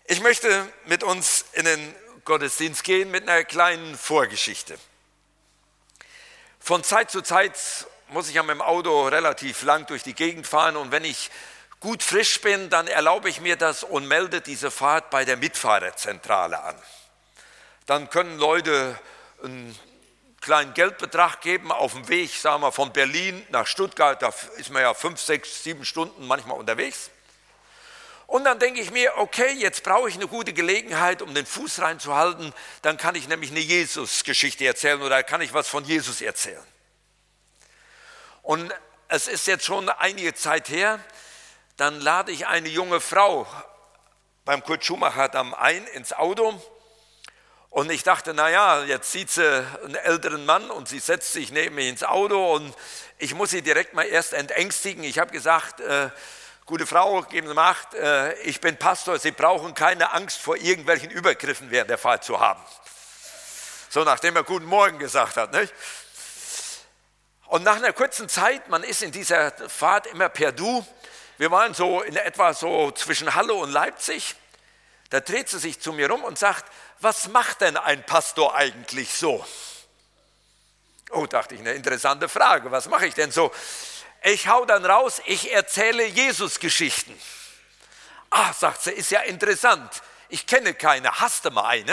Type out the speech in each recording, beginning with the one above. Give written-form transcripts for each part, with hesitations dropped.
Ich möchte mit uns in den Gottesdienst gehen mit einer kleinen Vorgeschichte. Von Zeit zu Zeit muss ich ja mit dem Auto relativ lang durch die Gegend fahren und wenn ich gut frisch bin, dann erlaube ich mir das und melde diese Fahrt bei der Mitfahrerzentrale an. Dann können Leute einen kleinen Geldbetrag geben auf dem Weg, sagen wir von Berlin nach Stuttgart, da ist man ja 5, 6, 7 Stunden manchmal unterwegs. Und dann denke ich mir, okay, jetzt brauche ich eine gute Gelegenheit, um den Fuß reinzuhalten, dann kann ich nämlich eine Jesus-Geschichte erzählen oder kann ich was von Jesus erzählen. Und es ist jetzt schon einige Zeit her, dann lade ich eine junge Frau beim Kurt Schumacher Damm ein ins Auto und ich dachte, naja, jetzt sieht sie einen älteren Mann und sie setzt sich neben mich ins Auto und ich muss sie direkt mal erst entängstigen. Ich habe gesagt, gute Frau, geben Sie Macht, ich bin Pastor, Sie brauchen keine Angst vor irgendwelchen Übergriffen während der Fahrt zu haben. So nachdem er Guten Morgen gesagt hat. Nicht? Und nach einer kurzen Zeit, man ist in dieser Fahrt immer per Du, wir waren so in etwa so zwischen Halle und Leipzig, da dreht sie sich zu mir rum und sagt, was macht denn ein Pastor eigentlich so? Oh, dachte ich, eine interessante Frage, was mache ich denn so? Ich hau dann raus, ich erzähle Jesus-Geschichten. Ah, sagt sie, ist ja interessant. Ich kenne keine, hast du mal eine?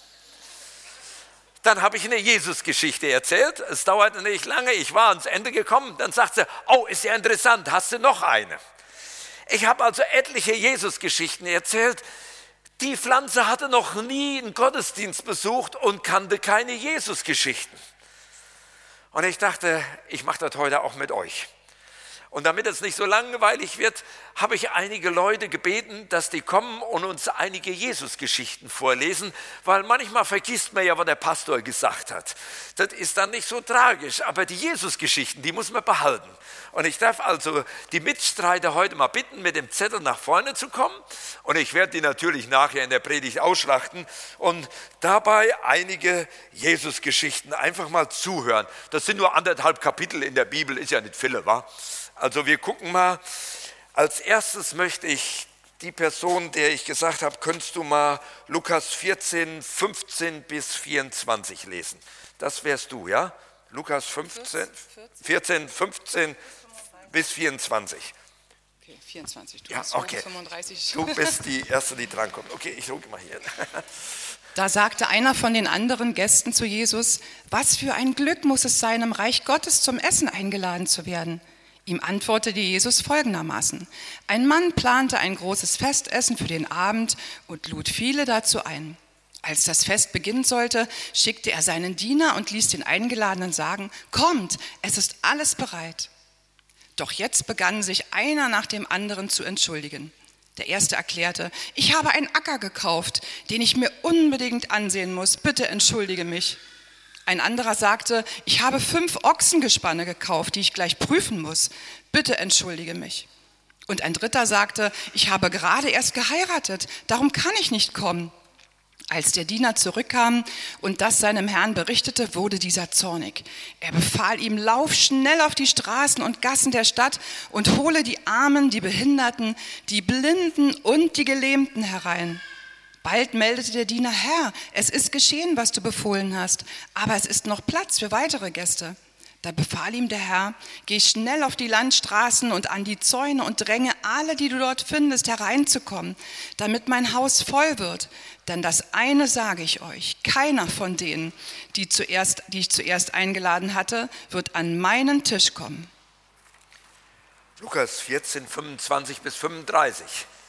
Dann habe ich eine Jesus-Geschichte erzählt. Es dauerte nicht lange, ich war ans Ende gekommen. Dann sagt sie, oh, ist ja interessant, hast du noch eine? Ich habe also etliche Jesus-Geschichten erzählt. Die Pflanze hatte noch nie einen Gottesdienst besucht und kannte keine Jesus-Geschichten. Und ich dachte, ich mache das heute auch mit euch. Und damit es nicht so langweilig wird, habe ich einige Leute gebeten, dass die kommen und uns einige Jesus-Geschichten vorlesen, weil manchmal vergisst man ja, was der Pastor gesagt hat. Das ist dann nicht so tragisch, aber die Jesus-Geschichten, die muss man behalten. Und ich darf also die Mitstreiter heute mal bitten, mit dem Zettel nach vorne zu kommen. Und ich werde die natürlich nachher in der Predigt ausschlachten und dabei einige Jesus-Geschichten einfach mal zuhören. Das sind nur 1,5 Kapitel in der Bibel, ist ja nicht viele, wa? Also wir gucken mal, als erstes möchte ich die Person, der ich gesagt habe, könntest du mal Lukas 14, 15 bis 24 lesen. Das wärst du, ja? Lukas 14, 15 bis 24. Okay, 24, du ja, hast okay. 35. Du bist die Erste, die drankommt. Okay, ich gucke mal hier. Da sagte einer von den anderen Gästen zu Jesus, was für ein Glück muss es sein, im Reich Gottes zum Essen eingeladen zu werden. Ihm antwortete Jesus folgendermaßen. Ein Mann plante ein großes Festessen für den Abend und lud viele dazu ein. Als das Fest beginnen sollte, schickte er seinen Diener und ließ den Eingeladenen sagen, kommt, es ist alles bereit. Doch jetzt begann sich einer nach dem anderen zu entschuldigen. Der erste erklärte, ich habe einen Acker gekauft, den ich mir unbedingt ansehen muss, bitte entschuldige mich. Ein anderer sagte, ich habe 5 Ochsengespanne gekauft, die ich gleich prüfen muss. Bitte entschuldige mich. Und ein dritter sagte, ich habe gerade erst geheiratet, darum kann ich nicht kommen. Als der Diener zurückkam und das seinem Herrn berichtete, wurde dieser zornig. Er befahl ihm, lauf schnell auf die Straßen und Gassen der Stadt und hole die Armen, die Behinderten, die Blinden und die Gelähmten herein. Bald meldete der Diener, Herr, es ist geschehen, was du befohlen hast, aber es ist noch Platz für weitere Gäste. Da befahl ihm der Herr, geh schnell auf die Landstraßen und an die Zäune und dränge alle, die du dort findest, hereinzukommen, damit mein Haus voll wird. Denn das eine sage ich euch, keiner von denen, die ich zuerst eingeladen hatte, wird an meinen Tisch kommen. Lukas 14, 25 bis 35.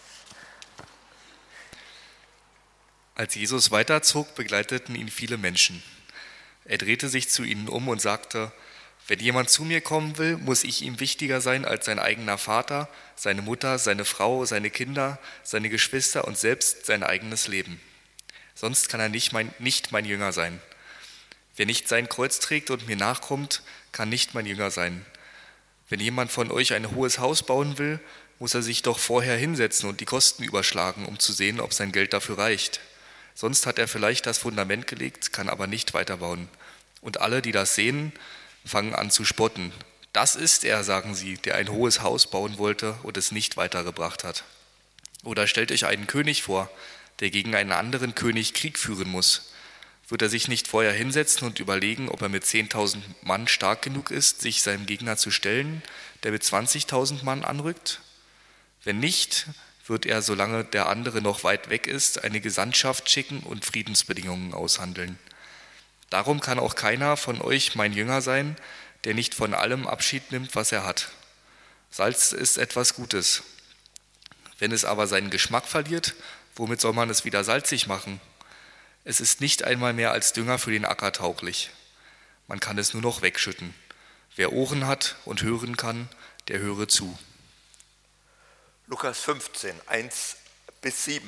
Als Jesus weiterzog, begleiteten ihn viele Menschen. Er drehte sich zu ihnen um und sagte, wenn jemand zu mir kommen will, muss ich ihm wichtiger sein als sein eigener Vater, seine Mutter, seine Frau, seine Kinder, seine Geschwister und selbst sein eigenes Leben. Sonst kann er nicht mein Jünger sein. Wer nicht sein Kreuz trägt und mir nachkommt, kann nicht mein Jünger sein. Wenn jemand von euch ein hohes Haus bauen will, muss er sich doch vorher hinsetzen und die Kosten überschlagen, um zu sehen, ob sein Geld dafür reicht. Sonst hat er vielleicht das Fundament gelegt, kann aber nicht weiterbauen. Und alle, die das sehen, fangen an zu spotten. Das ist er, sagen sie, der ein hohes Haus bauen wollte und es nicht weitergebracht hat. Oder stellt euch einen König vor, der gegen einen anderen König Krieg führen muss? Wird er sich nicht vorher hinsetzen und überlegen, ob er mit 10.000 Mann stark genug ist, sich seinem Gegner zu stellen, der mit 20.000 Mann anrückt? Wenn nicht, wird er, solange der andere noch weit weg ist, eine Gesandtschaft schicken und Friedensbedingungen aushandeln. Darum kann auch keiner von euch mein Jünger sein, der nicht von allem Abschied nimmt, was er hat. Salz ist etwas Gutes. Wenn es aber seinen Geschmack verliert, womit soll man es wieder salzig machen? Es ist nicht einmal mehr als Dünger für den Acker tauglich. Man kann es nur noch wegschütten. Wer Ohren hat und hören kann, der höre zu. Lukas 15, 1-7.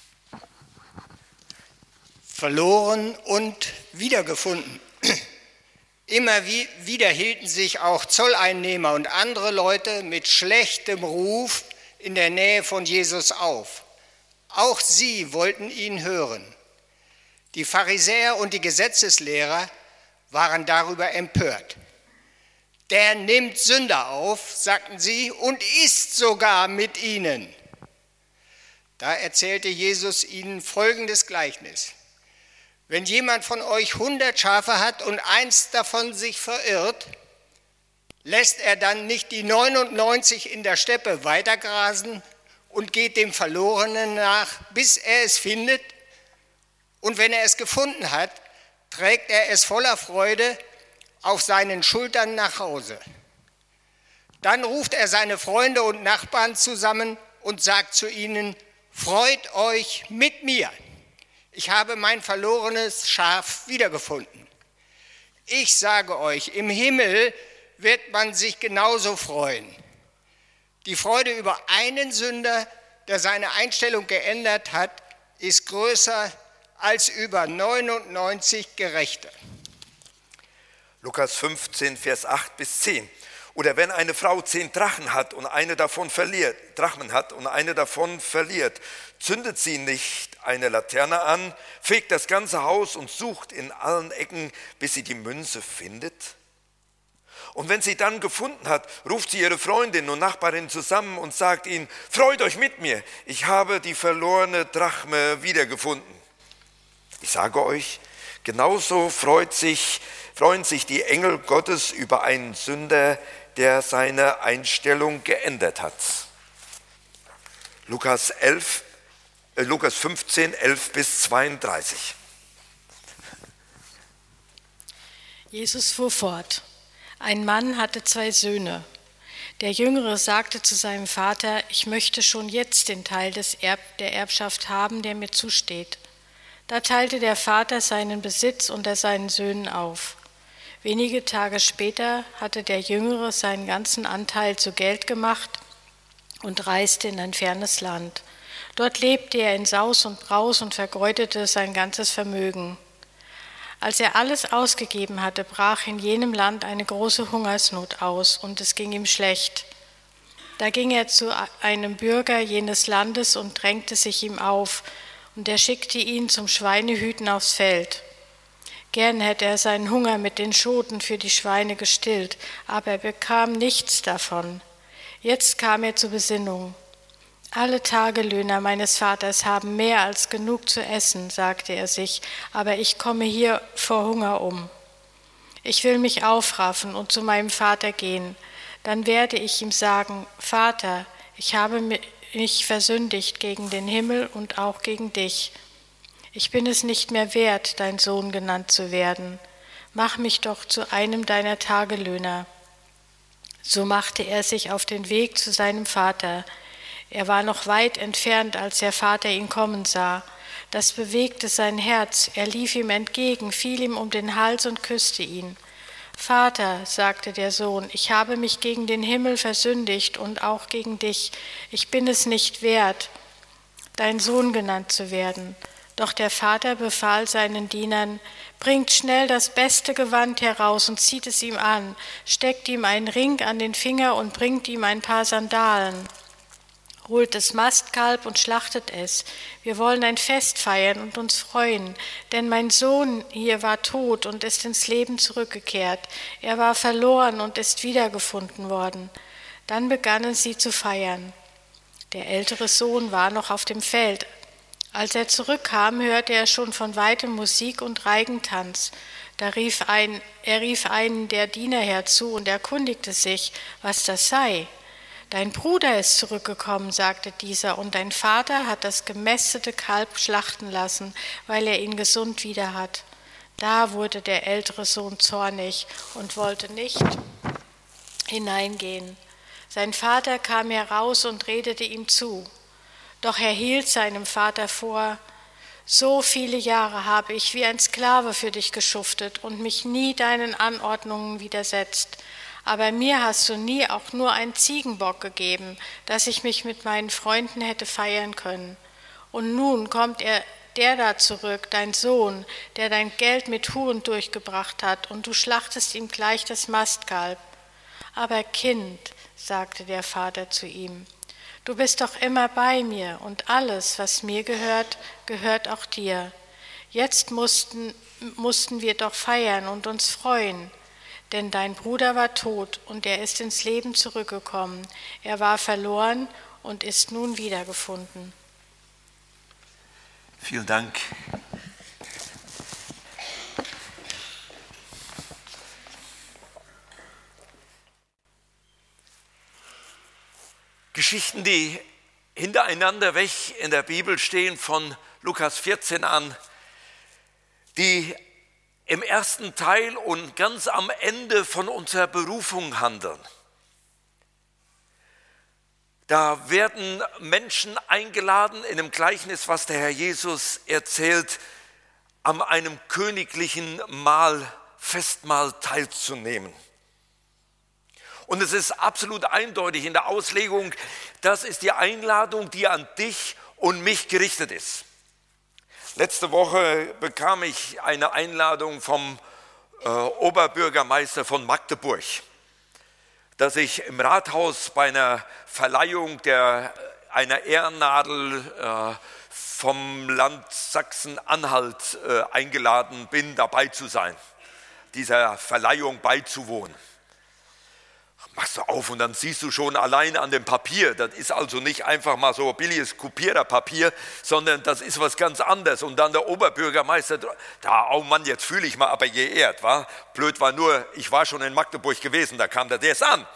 Verloren und wiedergefunden. Immer wieder hielten sich auch Zolleinnehmer und andere Leute mit schlechtem Ruf in der Nähe von Jesus auf. Auch sie wollten ihn hören. Die Pharisäer und die Gesetzeslehrer waren darüber empört. Der nimmt Sünder auf, sagten sie, und isst sogar mit ihnen. Da erzählte Jesus ihnen folgendes Gleichnis. Wenn jemand von euch 100 Schafe hat und eins davon sich verirrt, lässt er dann nicht die 99 in der Steppe weitergrasen und geht dem Verlorenen nach, bis er es findet? Und wenn er es gefunden hat, trägt er es voller Freude auf seinen Schultern nach Hause. Dann ruft er seine Freunde und Nachbarn zusammen und sagt zu ihnen, freut euch mit mir. Ich habe mein verlorenes Schaf wiedergefunden. Ich sage euch, im Himmel wird man sich genauso freuen. Die Freude über einen Sünder, der seine Einstellung geändert hat, ist größer als über 99 Gerechte. Lukas 15, Vers 8-10. Oder wenn eine Frau 10 Drachmen hat und eine davon verliert, zündet sie nicht eine Laterne an, fegt das ganze Haus und sucht in allen Ecken, bis sie die Münze findet? Und wenn sie dann gefunden hat, ruft sie ihre Freundin und Nachbarin zusammen und sagt ihnen, freut euch mit mir, ich habe die verlorene Drachme wiedergefunden. Ich sage euch, genauso freuen sich die Engel Gottes über einen Sünder, der seine Einstellung geändert hat. Lukas 15, 11-32. Jesus fuhr fort. Ein Mann hatte 2 Söhne. Der Jüngere sagte zu seinem Vater, ich möchte schon jetzt den Teil der Erbschaft haben, der mir zusteht. Da teilte der Vater seinen Besitz unter seinen Söhnen auf. Wenige Tage später hatte der Jüngere seinen ganzen Anteil zu Geld gemacht und reiste in ein fernes Land. Dort lebte er in Saus und Braus und vergeudete sein ganzes Vermögen. Als er alles ausgegeben hatte, brach in jenem Land eine große Hungersnot aus und es ging ihm schlecht. Da ging er zu einem Bürger jenes Landes und drängte sich ihm auf, und er schickte ihn zum Schweinehüten aufs Feld. Gern hätte er seinen Hunger mit den Schoten für die Schweine gestillt, aber er bekam nichts davon. Jetzt kam er zur Besinnung. Alle Tagelöhner meines Vaters haben mehr als genug zu essen, sagte er sich, aber ich komme hier vor Hunger um. Ich will mich aufraffen und zu meinem Vater gehen. Dann werde ich ihm sagen, Vater, ich habe mich versündigt gegen den Himmel und auch gegen dich. Ich bin es nicht mehr wert, dein Sohn genannt zu werden. Mach mich doch zu einem deiner Tagelöhner. So machte er sich auf den Weg zu seinem Vater. Er war noch weit entfernt, als der Vater ihn kommen sah. Das bewegte sein Herz. Er lief ihm entgegen, fiel ihm um den Hals und küsste ihn. Vater, sagte der Sohn, ich habe mich gegen den Himmel versündigt und auch gegen dich. Ich bin es nicht wert, dein Sohn genannt zu werden. Doch der Vater befahl seinen Dienern, bringt schnell das beste Gewand heraus und zieht es ihm an, steckt ihm einen Ring an den Finger und bringt ihm ein paar Sandalen. Holt das Mastkalb und schlachtet es. Wir wollen ein Fest feiern und uns freuen, denn mein Sohn hier war tot und ist ins Leben zurückgekehrt. Er war verloren und ist wiedergefunden worden. Dann begannen sie zu feiern. Der ältere Sohn war noch auf dem Feld. Als er zurückkam, hörte er schon von weitem Musik und Reigentanz. Er rief einen der Diener herzu und erkundigte sich, was das sei. »Dein Bruder ist zurückgekommen«, sagte dieser, »und dein Vater hat das gemästete Kalb schlachten lassen, weil er ihn gesund wieder hat.« Da wurde der ältere Sohn zornig und wollte nicht hineingehen. Sein Vater kam heraus und redete ihm zu. Doch er hielt seinem Vater vor: »So viele Jahre habe ich wie ein Sklave für dich geschuftet und mich nie deinen Anordnungen widersetzt. Aber mir hast du nie auch nur einen Ziegenbock gegeben, dass ich mich mit meinen Freunden hätte feiern können. Und nun kommt der da zurück, dein Sohn, der dein Geld mit Huren durchgebracht hat, und du schlachtest ihm gleich das Mastkalb.« »Aber Kind«, sagte der Vater zu ihm, »du bist doch immer bei mir, und alles, was mir gehört, gehört auch dir. Jetzt mussten wir doch feiern und uns freuen, denn dein Bruder war tot und er ist ins Leben zurückgekommen. Er war verloren und ist nun wiedergefunden.« Vielen Dank. Geschichten, die hintereinander weg in der Bibel stehen, von Lukas 14 an, die im ersten Teil und ganz am Ende von unserer Berufung handeln. Da werden Menschen eingeladen, in einem Gleichnis, was der Herr Jesus erzählt, an einem königlichen Festmahl teilzunehmen. Und es ist absolut eindeutig in der Auslegung, das ist die Einladung, die an dich und mich gerichtet ist. Letzte Woche bekam ich eine Einladung vom Oberbürgermeister von Magdeburg, dass ich im Rathaus bei einer Verleihung einer Ehrennadel vom Land Sachsen-Anhalt eingeladen bin, dabei zu sein, dieser Verleihung beizuwohnen. Machst du auf und dann siehst du schon allein an dem Papier, das ist also nicht einfach mal so billiges Kopiererpapier, sondern das ist was ganz anderes. Und dann der Oberbürgermeister, oh Mann, jetzt fühle ich mal aber geehrt, wa? Blöd war nur, ich war schon in Magdeburg gewesen, da kam der erst an.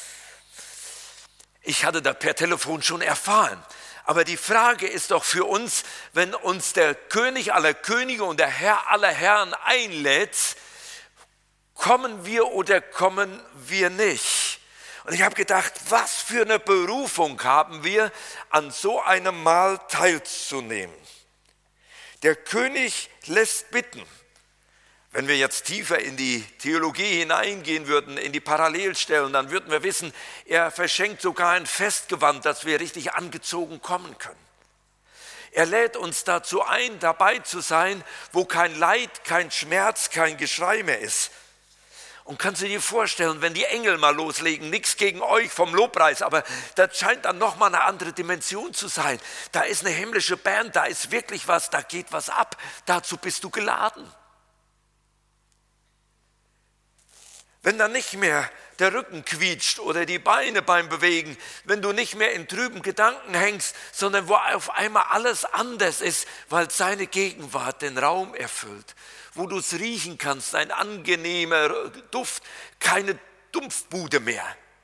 Ich hatte das per Telefon schon erfahren. Aber die Frage ist doch für uns, wenn uns der König aller Könige und der Herr aller Herren einlädt, kommen wir oder kommen wir nicht? Und ich habe gedacht, was für eine Berufung haben wir, an so einem Mahl teilzunehmen. Der König lässt bitten. Wenn wir jetzt tiefer in die Theologie hineingehen würden, in die Parallelstellen, dann würden wir wissen, er verschenkt sogar ein Festgewand, dass wir richtig angezogen kommen können. Er lädt uns dazu ein, dabei zu sein, wo kein Leid, kein Schmerz, kein Geschrei mehr ist. Und kannst du dir vorstellen, wenn die Engel mal loslegen, nichts gegen euch vom Lobpreis, aber das scheint dann nochmal eine andere Dimension zu sein. Da ist eine himmlische Band, da ist wirklich was, da geht was ab. Dazu bist du geladen. Wenn dann nicht mehr der Rücken quietscht oder die Beine beim Bewegen, wenn du nicht mehr in trüben Gedanken hängst, sondern wo auf einmal alles anders ist, weil seine Gegenwart den Raum erfüllt, wo du es riechen kannst, ein angenehmer Duft, keine Dumpfbude mehr,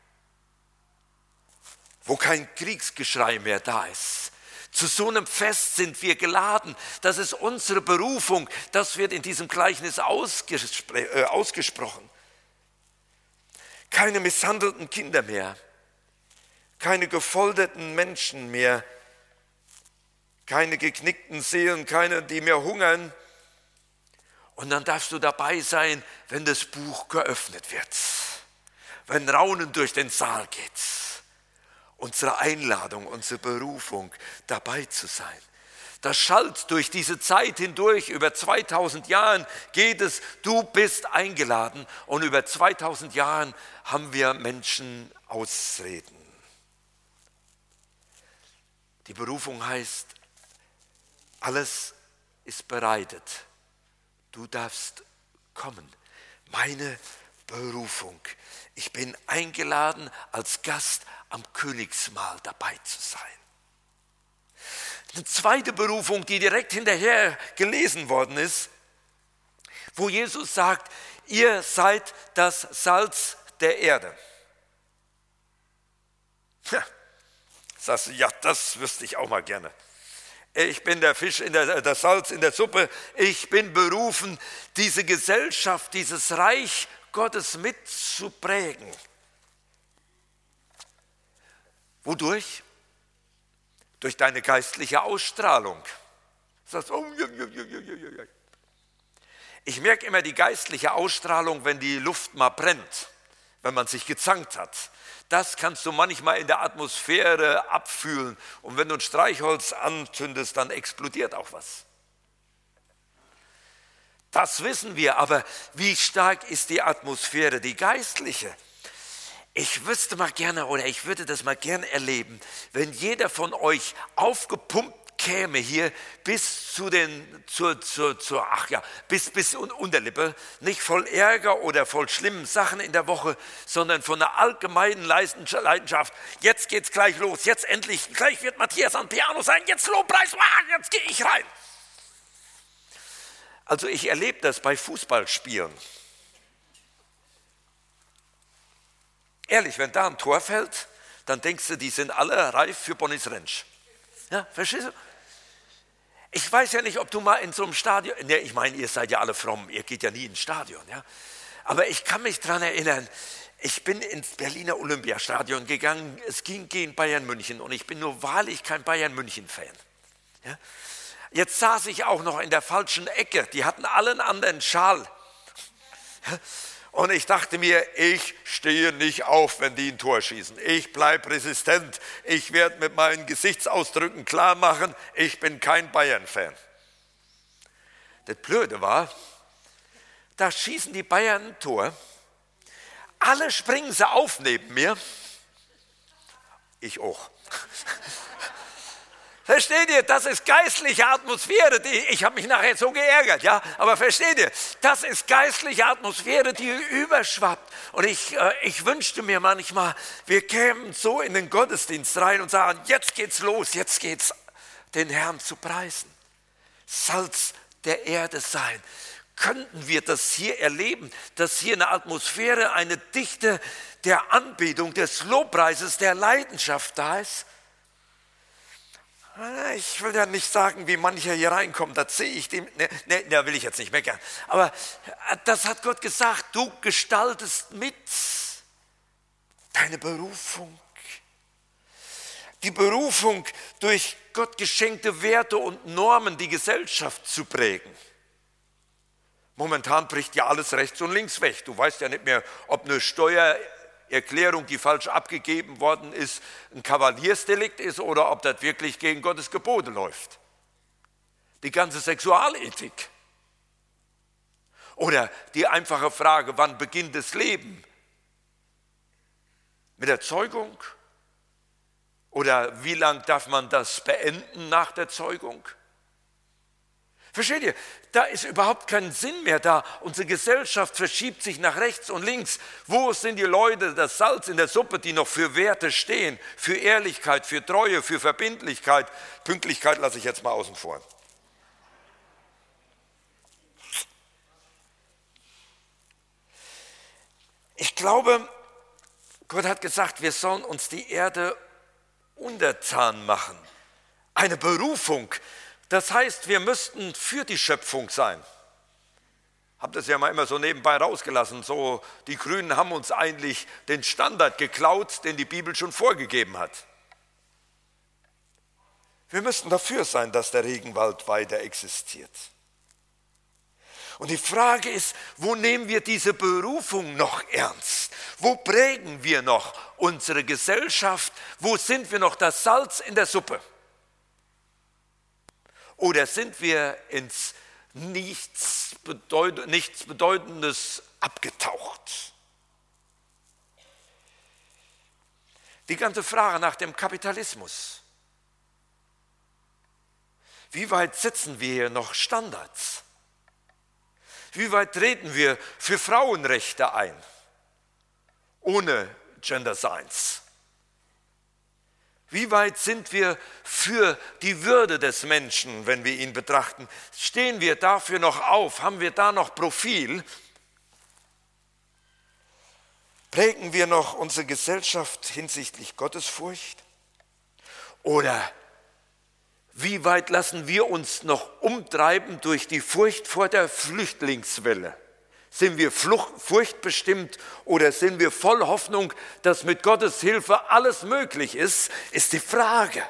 wo kein Kriegsgeschrei mehr da ist. Zu so einem Fest sind wir geladen, das ist unsere Berufung, das wird in diesem Gleichnis ausgesprochen. Keine misshandelten Kinder mehr, keine gefolterten Menschen mehr, keine geknickten Seelen, keine, die mehr hungern. Und dann darfst du dabei sein, wenn das Buch geöffnet wird, wenn Raunen durch den Saal geht. Unsere Einladung, unsere Berufung, dabei zu sein. Das schallt durch diese Zeit hindurch, über 2000 Jahren geht es, du bist eingeladen. Und über 2000 Jahren haben wir Menschen Ausreden. Die Berufung heißt, alles ist bereitet. Du darfst kommen. Meine Berufung. Ich bin eingeladen, als Gast am Königsmahl dabei zu sein. Eine zweite Berufung, die direkt hinterher gelesen worden ist, wo Jesus sagt, ihr seid das Salz der Erde. Sagst du, ja, das wüsste ich auch mal gerne. Ich bin der Fisch, das Salz in der Suppe. Ich bin berufen, diese Gesellschaft, dieses Reich Gottes mitzuprägen. Wodurch? Durch deine geistliche Ausstrahlung. Du sagst, oh, ja. Ich merke immer die geistliche Ausstrahlung, wenn die Luft mal brennt, wenn man sich gezankt hat. Das kannst du manchmal in der Atmosphäre abfühlen. Und wenn du ein Streichholz anzündest, dann explodiert auch was. Das wissen wir, aber wie stark ist die Atmosphäre, die geistliche? Ich wüsste mal gerne, oder ich würde das mal gerne erleben, wenn jeder von euch aufgepumpt käme hier bis bis Unterlippe, nicht voll Ärger oder voll schlimmen Sachen in der Woche, sondern von einer allgemeinen Leidenschaft. Jetzt geht's gleich los, jetzt endlich, gleich wird Matthias am Piano sein, jetzt Lobpreis, jetzt gehe ich rein. Also ich erlebe das bei Fußballspielen. Ehrlich, wenn da ein Tor fällt, dann denkst du, die sind alle reif für Bonnies Rentsch. Ja, verstehst du? Ich weiß ja nicht, ob du mal in so einem Stadion, ne, ich meine, ihr seid ja alle fromm, ihr geht ja nie ins Stadion, ja. Aber ich kann mich daran erinnern, ich bin ins Berliner Olympiastadion gegangen, es ging gegen Bayern München und ich bin nur wahrlich kein Bayern München-Fan. Ja? Jetzt saß ich auch noch in der falschen Ecke, die hatten alle einen anderen Schal. Ja? Und ich dachte mir, ich stehe nicht auf, wenn die ein Tor schießen. Ich bleibe resistent. Ich werde mit meinen Gesichtsausdrücken klar machen, ich bin kein Bayern-Fan. Das Blöde war, da schießen die Bayern ein Tor. Alle springen sie auf neben mir. Ich auch. Versteht ihr, das ist geistliche Atmosphäre, ich habe mich nachher so geärgert, ja, aber versteht ihr, das ist geistliche Atmosphäre, die überschwappt. Und ich wünschte mir manchmal, wir kämen so in den Gottesdienst rein und sagen, jetzt geht's los, jetzt geht's, den Herrn zu preisen. Salz der Erde sein. Könnten wir das hier erleben, dass hier eine Atmosphäre, eine Dichte der Anbetung, des Lobpreises, der Leidenschaft da ist? Ich will ja nicht sagen, wie mancher hier reinkommt, das sehe ich dem, da will ich jetzt nicht meckern. Aber das hat Gott gesagt, du gestaltest mit deine Berufung. Die Berufung, durch Gott geschenkte Werte und Normen die Gesellschaft zu prägen. Momentan bricht ja alles rechts und links weg. Du weißt ja nicht mehr, ob eine Steuererklärung, die falsch abgegeben worden ist, ein Kavaliersdelikt ist oder ob das wirklich gegen Gottes Gebote läuft. Die ganze Sexualethik. Oder die einfache Frage, wann beginnt das Leben? Mit der Zeugung? Oder wie lang darf man das beenden nach der Zeugung? Versteht ihr? Da ist überhaupt kein Sinn mehr da. Unsere Gesellschaft verschiebt sich nach rechts und links. Wo sind die Leute, das Salz in der Suppe, die noch für Werte stehen? Für Ehrlichkeit, für Treue, für Verbindlichkeit. Pünktlichkeit lasse ich jetzt mal außen vor. Ich glaube, Gott hat gesagt, wir sollen uns die Erde untertan machen. Eine Berufung. Das heißt, wir müssten für die Schöpfung sein. Hab das ja mal immer so nebenbei rausgelassen. So, die Grünen haben uns eigentlich den Standard geklaut, den die Bibel schon vorgegeben hat. Wir müssten dafür sein, dass der Regenwald weiter existiert. Und die Frage ist, wo nehmen wir diese Berufung noch ernst? Wo prägen wir noch unsere Gesellschaft? Wo sind wir noch das Salz in der Suppe? Oder sind wir ins nichts Bedeutendes abgetaucht? Die ganze Frage nach dem Kapitalismus. Wie weit setzen wir hier noch Standards? Wie weit treten wir für Frauenrechte ein? Ohne Gender Science. Wie weit sind wir für die Würde des Menschen, wenn wir ihn betrachten? Stehen wir dafür noch auf? Haben wir da noch Profil? Prägen wir noch unsere Gesellschaft hinsichtlich Gottesfurcht? Oder wie weit lassen wir uns noch umtreiben durch die Furcht vor der Flüchtlingswelle? Sind wir furchtbestimmt oder sind wir voll Hoffnung, dass mit Gottes Hilfe alles möglich ist die Frage.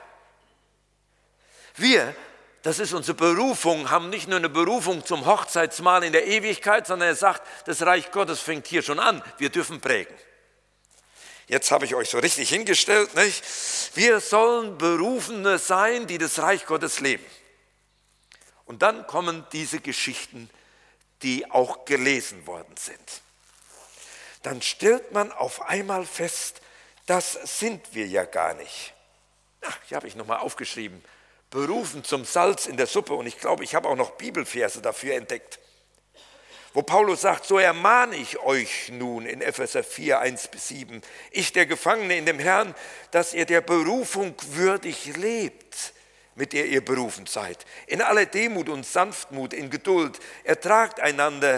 Wir, das ist unsere Berufung, haben nicht nur eine Berufung zum Hochzeitsmahl in der Ewigkeit, sondern er sagt, das Reich Gottes fängt hier schon an. Wir dürfen prägen. Jetzt habe ich euch so richtig hingestellt, nicht? Wir sollen Berufene sein, die das Reich Gottes leben. Und dann kommen diese Geschichten, die auch gelesen worden sind. Dann stellt man auf einmal fest, das sind wir ja gar nicht. Ach, hier habe ich nochmal aufgeschrieben, berufen zum Salz in der Suppe. Und ich glaube, ich habe auch noch Bibelverse dafür entdeckt. Wo Paulus sagt, so ermahne ich euch nun in Epheser 4, 1-7, ich der Gefangene in dem Herrn, dass ihr der Berufung würdig lebt, mit der ihr berufen seid. In aller Demut und Sanftmut, in Geduld, ertragt einander,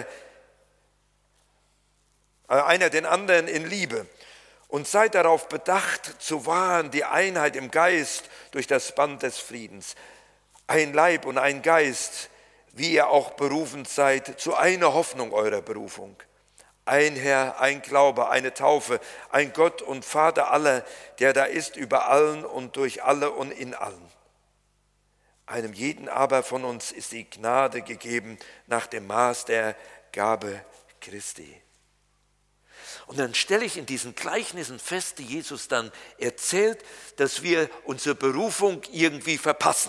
einer den anderen in Liebe und seid darauf bedacht, zu wahren die Einheit im Geist durch das Band des Friedens. Ein Leib und ein Geist, wie ihr auch berufen seid, zu einer Hoffnung eurer Berufung. Ein Herr, ein Glaube, eine Taufe, ein Gott und Vater aller, der da ist über allen und durch alle und in allen. Einem jeden aber von uns ist die Gnade gegeben nach dem Maß der Gabe Christi. Und dann stelle ich in diesen Gleichnissen fest, die Jesus dann erzählt, dass wir unsere Berufung irgendwie verpassen.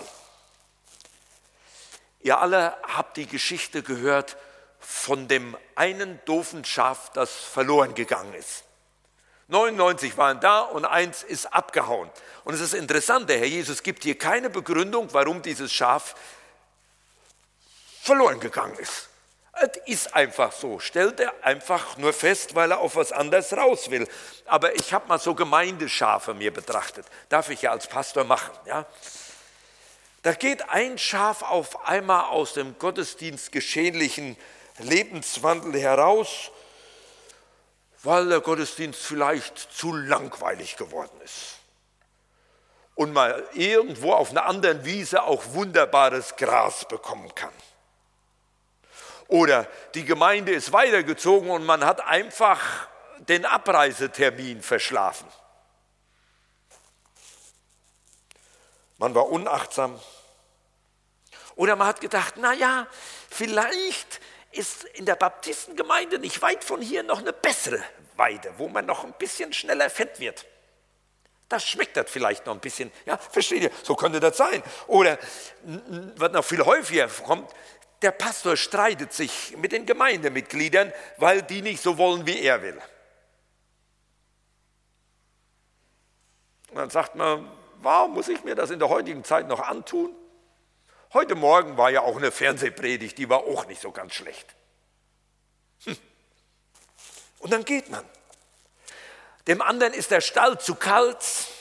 Ihr alle habt die Geschichte gehört von dem einen doofen Schaf, das verloren gegangen ist. 99 waren da und 1 ist abgehauen. Und es ist interessant, der Herr Jesus gibt hier keine Begründung, warum dieses Schaf verloren gegangen ist. Es ist einfach so, stellt er einfach nur fest, weil er auf was anderes raus will. Aber ich habe mal so Gemeindeschafe mir betrachtet, darf ich ja als Pastor machen. Ja? Da geht ein Schaf auf einmal aus dem gottesdienstgeschehlichen Lebenswandel heraus, weil der Gottesdienst vielleicht zu langweilig geworden ist und man irgendwo auf einer anderen Wiese auch wunderbares Gras bekommen kann. Oder die Gemeinde ist weitergezogen und man hat einfach den Abreisetermin verschlafen. Man war unachtsam. Oder man hat gedacht, naja, vielleicht ist in der Baptistengemeinde nicht weit von hier noch eine bessere Weide, wo man noch ein bisschen schneller fett wird. Das schmeckt das vielleicht noch ein bisschen. Ja, versteht ihr? So könnte das sein. Oder was noch viel häufiger kommt, der Pastor streitet sich mit den Gemeindemitgliedern, weil die nicht so wollen, wie er will. Und dann sagt man, warum muss ich mir das in der heutigen Zeit noch antun? Heute Morgen war ja auch eine Fernsehpredigt, die war auch nicht so ganz schlecht. Und dann geht man. Dem anderen ist der Stall zu kalt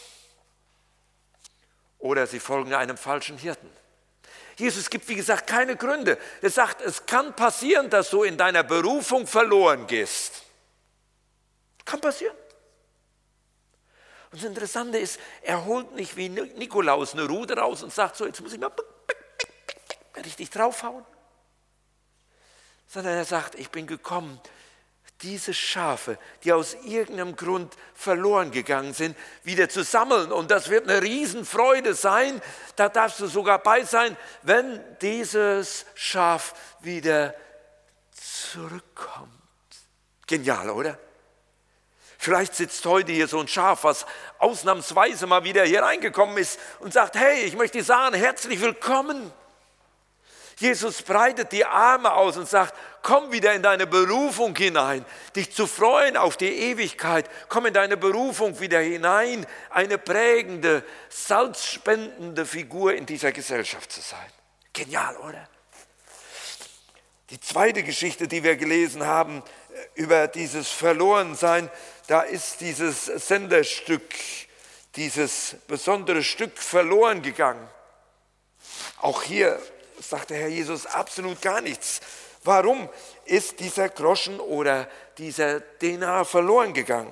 oder sie folgen einem falschen Hirten. Jesus gibt, wie gesagt, keine Gründe. Er sagt, es kann passieren, dass du in deiner Berufung verloren gehst. Kann passieren. Und das Interessante ist, er holt nicht wie Nikolaus eine Rute raus und sagt so, jetzt muss ich mal richtig draufhauen. Sondern er sagt, ich bin gekommen, diese Schafe, die aus irgendeinem Grund verloren gegangen sind, wieder zu sammeln. Und das wird eine Riesenfreude sein. Da darfst du sogar bei sein, wenn dieses Schaf wieder zurückkommt. Genial, oder? Vielleicht sitzt heute hier so ein Schaf, was ausnahmsweise mal wieder hier reingekommen ist und sagt, hey, ich möchte dir sagen, herzlich willkommen. Jesus breitet die Arme aus und sagt, komm wieder in deine Berufung hinein, dich zu freuen auf die Ewigkeit. Komm in deine Berufung wieder hinein, eine prägende, salzspendende Figur in dieser Gesellschaft zu sein. Genial, oder? Die zweite Geschichte, die wir gelesen haben über dieses Verlorensein, da ist dieses Senderstück dieses besondere Stück verloren gegangen? Auch hier sagt der Herr Jesus absolut gar nichts. Warum ist dieser Groschen oder dieser Denar verloren gegangen?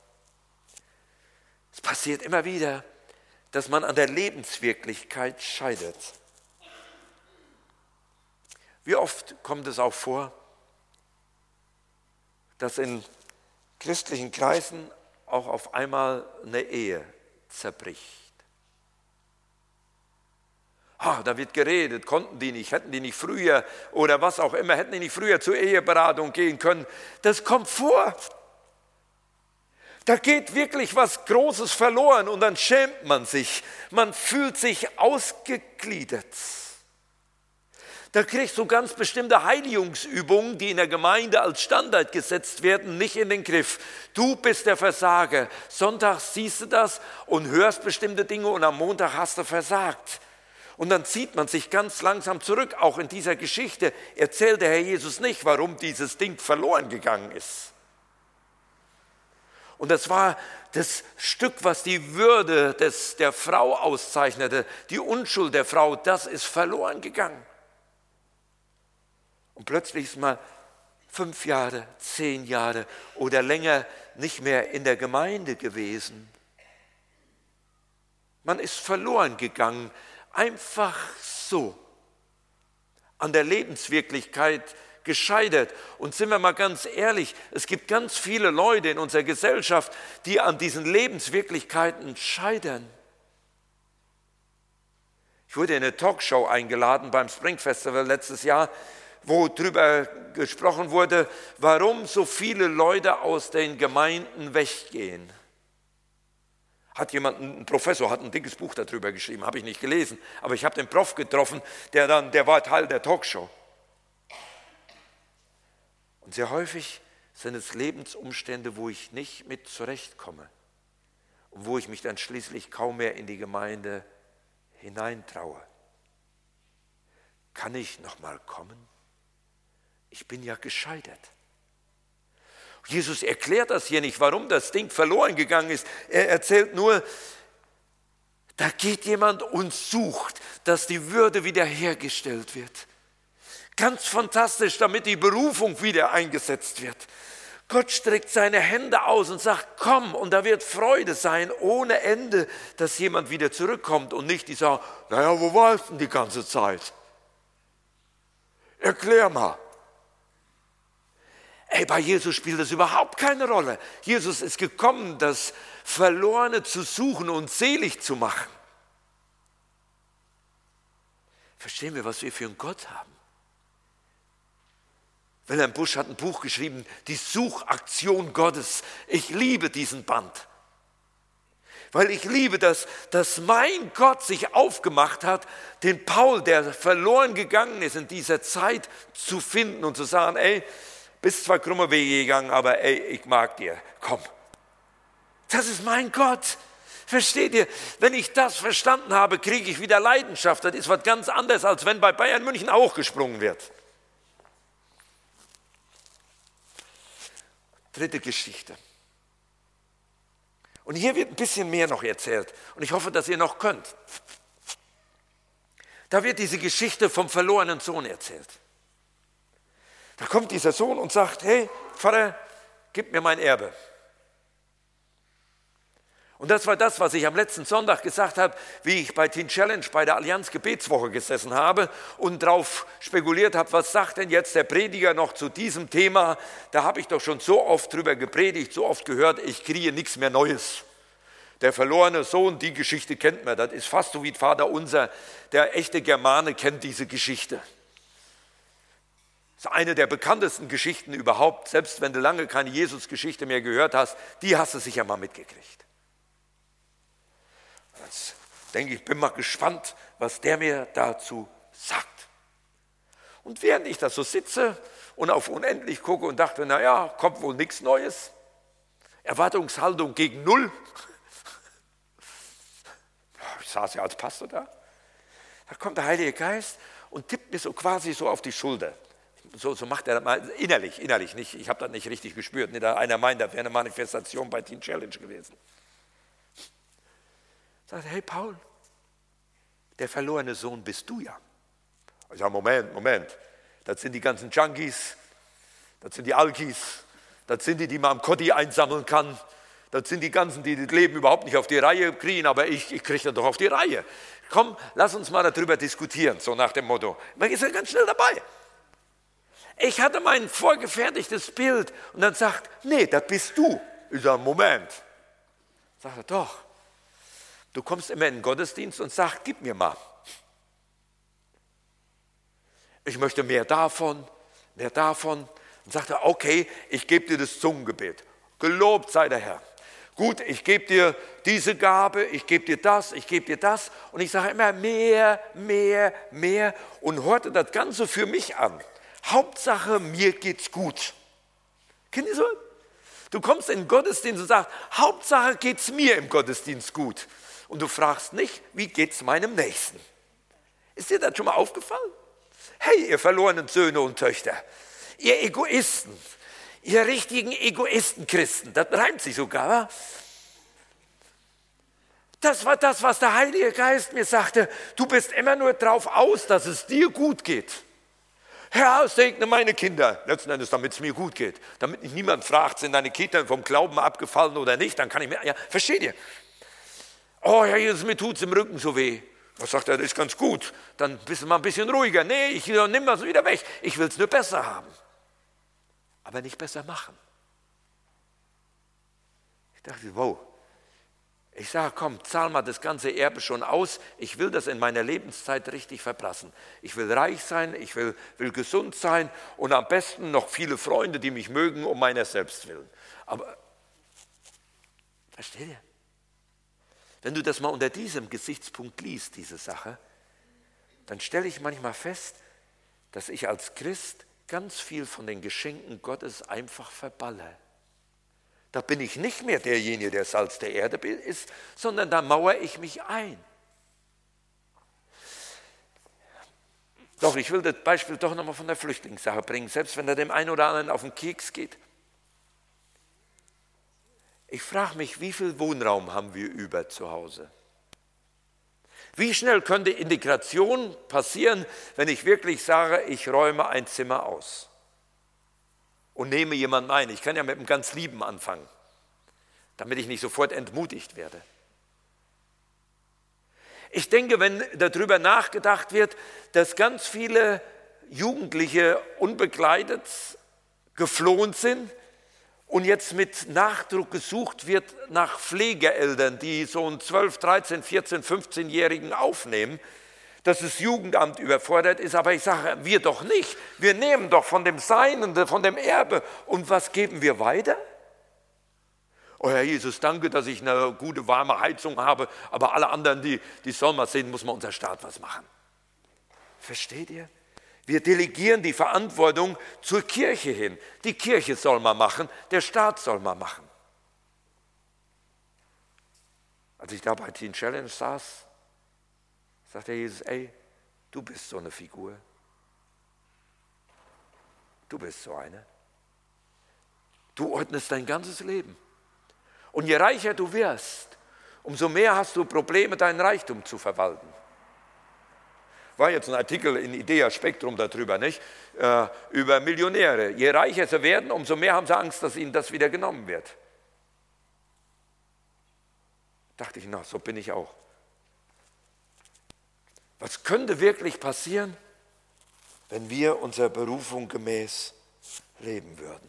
Es passiert immer wieder, dass man an der Lebenswirklichkeit scheitert. Wie oft kommt es auch vor, dass in christlichen Kreisen auch auf einmal eine Ehe zerbricht. Da wird geredet, konnten die nicht, hätten die nicht früher oder was auch immer, hätten die nicht früher zur Eheberatung gehen können. Das kommt vor. Da geht wirklich was Großes verloren und dann schämt man sich. Man fühlt sich ausgegliedert. Da kriegst du ganz bestimmte Heiligungsübungen, die in der Gemeinde als Standard gesetzt werden, nicht in den Griff. Du bist der Versager. Sonntag siehst du das und hörst bestimmte Dinge und am Montag hast du versagt. Und dann zieht man sich ganz langsam zurück. Auch in dieser Geschichte erzählt der Herr Jesus nicht, warum dieses Ding verloren gegangen ist. Und das war das Stück, was die Würde der Frau auszeichnete, die Unschuld der Frau, das ist verloren gegangen. Und plötzlich ist man 5 Jahre, 10 Jahre oder länger nicht mehr in der Gemeinde gewesen. Man ist verloren gegangen, einfach so, an der Lebenswirklichkeit gescheitert. Und sind wir mal ganz ehrlich, es gibt ganz viele Leute in unserer Gesellschaft, die an diesen Lebenswirklichkeiten scheitern. Ich wurde in eine Talkshow eingeladen beim Spring Festival letztes Jahr, wo darüber gesprochen wurde, warum so viele Leute aus den Gemeinden weggehen. Ein Professor hat ein dickes Buch darüber geschrieben, habe ich nicht gelesen, aber ich habe den Prof getroffen, der war Teil der Talkshow. Und sehr häufig sind es Lebensumstände, wo ich nicht mit zurechtkomme und wo ich mich dann schließlich kaum mehr in die Gemeinde hineintraue. Kann ich noch mal kommen? Ich bin ja gescheitert. Jesus erklärt das hier nicht, warum das Ding verloren gegangen ist. Er erzählt nur, da geht jemand und sucht, dass die Würde wiederhergestellt wird. Ganz fantastisch, damit die Berufung wieder eingesetzt wird. Gott streckt seine Hände aus und sagt, komm, und da wird Freude sein ohne Ende, dass jemand wieder zurückkommt und nicht die sagen, naja, wo warst du denn die ganze Zeit? Erklär mal. Bei Jesus spielt das überhaupt keine Rolle. Jesus ist gekommen, das Verlorene zu suchen und selig zu machen. Verstehen wir, was wir für einen Gott haben? Wilhelm Busch hat ein Buch geschrieben, die Suchaktion Gottes. Ich liebe diesen Band. Weil ich liebe, dass mein Gott sich aufgemacht hat, den Paul, der verloren gegangen ist, in dieser Zeit zu finden und zu sagen, bist zwar krumme Wege gegangen, aber ich mag dir, komm. Das ist mein Gott. Versteht ihr? Wenn ich das verstanden habe, kriege ich wieder Leidenschaft. Das ist was ganz anderes, als wenn bei Bayern München auch gesprungen wird. Dritte Geschichte. Und hier wird ein bisschen mehr noch erzählt. Und ich hoffe, dass ihr noch könnt. Da wird diese Geschichte vom verlorenen Sohn erzählt. Da kommt dieser Sohn und sagt, hey, Vater, gib mir mein Erbe. Und das war das, was ich am letzten Sonntag gesagt habe, wie ich bei Teen Challenge, bei der Allianz Gebetswoche gesessen habe und darauf spekuliert habe, was sagt denn jetzt der Prediger noch zu diesem Thema? Da habe ich doch schon so oft drüber gepredigt, so oft gehört, ich kriege nichts mehr Neues. Der verlorene Sohn, die Geschichte kennt man, das ist fast so wie Vater Unser. Der echte Germane kennt diese Geschichte. Das ist eine der bekanntesten Geschichten überhaupt, selbst wenn du lange keine Jesus-Geschichte mehr gehört hast, die hast du sicher mal mitgekriegt. Jetzt denke ich, bin mal gespannt, was der mir dazu sagt. Und während ich da so sitze und auf unendlich gucke und dachte, naja, kommt wohl nichts Neues, Erwartungshaltung gegen 0. Ich saß ja als Pastor da. Da kommt der Heilige Geist und tippt mir so quasi so auf die Schulter. So macht er das innerlich nicht. Ich habe das nicht richtig gespürt. Einer meint, das wäre eine Manifestation bei Teen Challenge gewesen. Sagt er, hey Paul, der verlorene Sohn bist du ja. Ich sage, Moment, das sind die ganzen Junkies, das sind die Alkis, das sind die man am Kotti einsammeln kann, das sind die ganzen, die das Leben überhaupt nicht auf die Reihe kriegen, aber ich kriege das doch auf die Reihe. Komm, lass uns mal darüber diskutieren, so nach dem Motto. Man ist ja ganz schnell dabei. Ich hatte mein vorgefertigtes Bild und dann sagt, nee, das bist du. Ich sage, Moment. Sagt er, doch. Du kommst immer in den Gottesdienst und sagst, gib mir mal. Ich möchte mehr davon. Und sagt er, okay, ich gebe dir das Zungengebet. Gelobt sei der Herr. Gut, ich gebe dir diese Gabe, ich gebe dir das. Und ich sage immer mehr und horte das Ganze für mich an. Hauptsache, mir geht's gut. Kennt ihr so? Du kommst in den Gottesdienst und sagst, Hauptsache geht's mir im Gottesdienst gut. Und du fragst nicht, wie geht's meinem Nächsten? Ist dir das schon mal aufgefallen? Hey, ihr verlorenen Söhne und Töchter, ihr Egoisten, ihr richtigen Egoisten-Christen, das reimt sich sogar, wa? Das war das, was der Heilige Geist mir sagte, du bist immer nur drauf aus, dass es dir gut geht. Herr, segne meine Kinder, letzten Endes, damit es mir gut geht, damit nicht niemand fragt, sind deine Kinder vom Glauben abgefallen oder nicht, dann kann ich mir, ja, versteht ihr? Oh, Herr Jesus, mir tut es im Rücken so weh. Was sagt er, das ist ganz gut, dann bist du mal ein bisschen ruhiger. Nee, ich nehme das wieder weg, ich will es nur besser haben. Aber nicht besser machen. Ich dachte, wow. Ich sage, komm, zahl mal das ganze Erbe schon aus. Ich will das in meiner Lebenszeit richtig verprassen. Ich will reich sein, ich will gesund sein und am besten noch viele Freunde, die mich mögen, um meiner selbst willen. Aber, versteht ihr? Wenn du das mal unter diesem Gesichtspunkt liest, diese Sache, dann stelle ich manchmal fest, dass ich als Christ ganz viel von den Geschenken Gottes einfach verballe. Da bin ich nicht mehr derjenige, der Salz der Erde ist, sondern da mauere ich mich ein. Doch, ich will das Beispiel doch nochmal von der Flüchtlingssache bringen, selbst wenn er dem einen oder anderen auf den Keks geht. Ich frage mich, wie viel Wohnraum haben wir über zu Hause? Wie schnell könnte Integration passieren, wenn ich wirklich sage, ich räume ein Zimmer aus und nehme jemanden ein? Ich kann ja mit einem ganz Lieben anfangen, damit ich nicht sofort entmutigt werde. Ich denke, wenn darüber nachgedacht wird, dass ganz viele Jugendliche unbegleitet geflohen sind und jetzt mit Nachdruck gesucht wird nach Pflegeeltern, die so einen 12-, 13-, 14-, 15-Jährigen aufnehmen, dass das Jugendamt überfordert ist. Aber ich sage, wir doch nicht. Wir nehmen doch von dem Seinen, von dem Erbe. Und was geben wir weiter? Oh Herr Jesus, danke, dass ich eine gute, warme Heizung habe, aber alle anderen, die sollen mal sehen, muss man unser Staat was machen. Versteht ihr? Wir delegieren die Verantwortung zur Kirche hin. Die Kirche soll mal machen, der Staat soll mal machen. Als ich da bei Teen Challenge saß, sagte Jesus, ey, du bist so eine Figur. Du bist so eine. Du ordnest dein ganzes Leben. Und je reicher du wirst, umso mehr hast du Probleme, deinen Reichtum zu verwalten. War jetzt ein Artikel in Idea Spektrum darüber, nicht? Über Millionäre. Je reicher sie werden, umso mehr haben sie Angst, dass ihnen das wieder genommen wird. Dachte ich, na, so bin ich auch. Was könnte wirklich passieren, wenn wir unserer Berufung gemäß leben würden?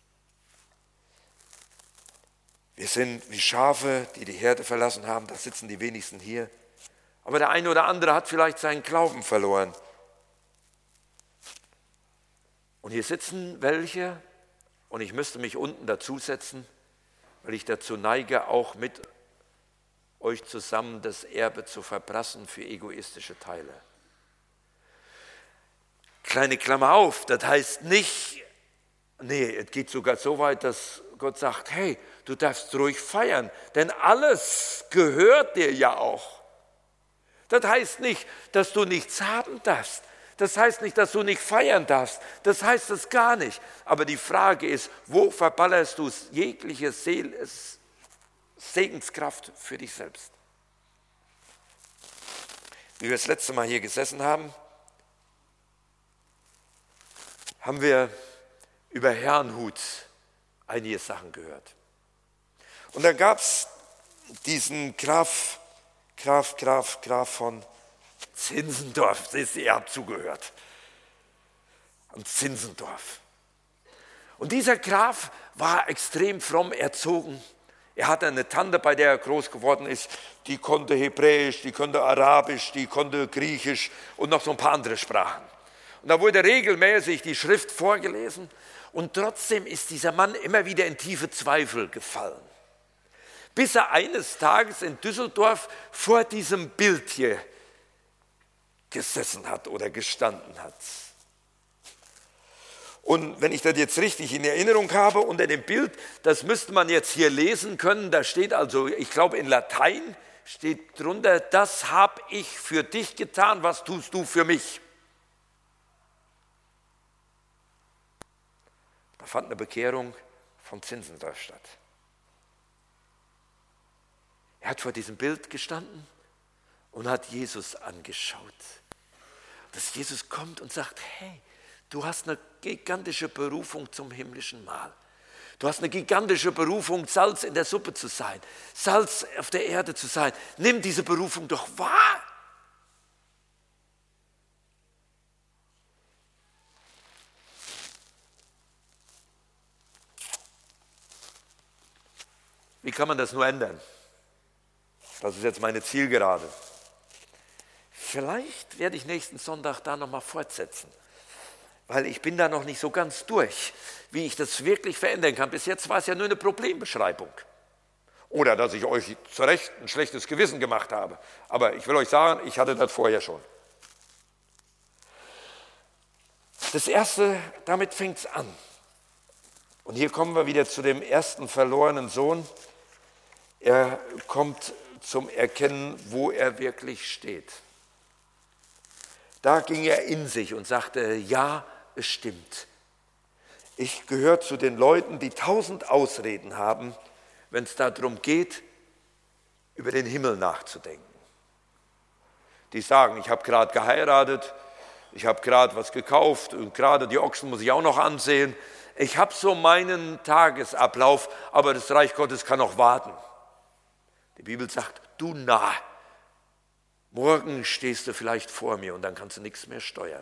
Wir sind wie Schafe, die die Herde verlassen haben, da sitzen die wenigsten hier. Aber der eine oder andere hat vielleicht seinen Glauben verloren. Und hier sitzen welche, und ich müsste mich unten dazusetzen, weil ich dazu neige, auch mit euch zusammen das Erbe zu verprassen für egoistische Teile. Kleine Klammer auf, das heißt nicht, nee, es geht sogar so weit, dass Gott sagt, hey, du darfst ruhig feiern, denn alles gehört dir ja auch. Das heißt nicht, dass du nichts haben darfst. Das heißt nicht, dass du nicht feiern darfst. Das heißt es gar nicht. Aber die Frage ist, wo verballerst du jegliche Segenskraft für dich selbst? wie wir das letzte Mal hier gesessen haben, haben wir über Herrnhut einige Sachen gehört. Und da gab es diesen Graf von Zinzendorf. Ihr habt zugehört. An Zinzendorf. Und dieser Graf war extrem fromm erzogen. Er hatte eine Tante, bei der er groß geworden ist, die konnte Hebräisch, die konnte Arabisch, die konnte Griechisch und noch so ein paar andere Sprachen. Und da wurde regelmäßig die Schrift vorgelesen und trotzdem ist dieser Mann immer wieder in tiefe Zweifel gefallen. Bis er eines Tages in Düsseldorf vor diesem Bild hier gesessen hat oder gestanden hat. Und wenn ich das jetzt richtig in Erinnerung habe, unter dem Bild, das müsste man jetzt hier lesen können, da steht also, ich glaube in Latein, steht drunter, das habe ich für dich getan, was tust du für mich? Da fand eine Bekehrung von Zinzendorf statt. Er hat vor diesem Bild gestanden und hat Jesus angeschaut. Dass Jesus kommt und sagt, hey, du hast eine gigantische Berufung zum himmlischen Mahl. Du hast eine gigantische Berufung, Salz in der Suppe zu sein, Salz auf der Erde zu sein. Nimm diese Berufung doch wahr. Wie kann man das nur ändern? Das ist jetzt meine Zielgerade. Vielleicht werde ich nächsten Sonntag da nochmal fortsetzen, weil ich bin da noch nicht so ganz durch, wie ich das wirklich verändern kann. Bis jetzt war es ja nur eine Problembeschreibung. Oder dass ich euch zu Recht ein schlechtes Gewissen gemacht habe. Aber ich will euch sagen, ich hatte das vorher schon. Das Erste, damit fängt es an. Und hier kommen wir wieder zu dem ersten verlorenen Sohn. Er kommt zum Erkennen, wo er wirklich steht. Da ging er in sich und sagte, ja, es stimmt. Ich gehöre zu den Leuten, die 1000 Ausreden haben, wenn es darum geht, über den Himmel nachzudenken. Die sagen, ich habe gerade geheiratet, ich habe gerade was gekauft und gerade die Ochsen muss ich auch noch ansehen. Ich habe so meinen Tagesablauf, aber das Reich Gottes kann noch warten. Die Bibel sagt, du Narr, morgen stehst du vielleicht vor mir und dann kannst du nichts mehr steuern.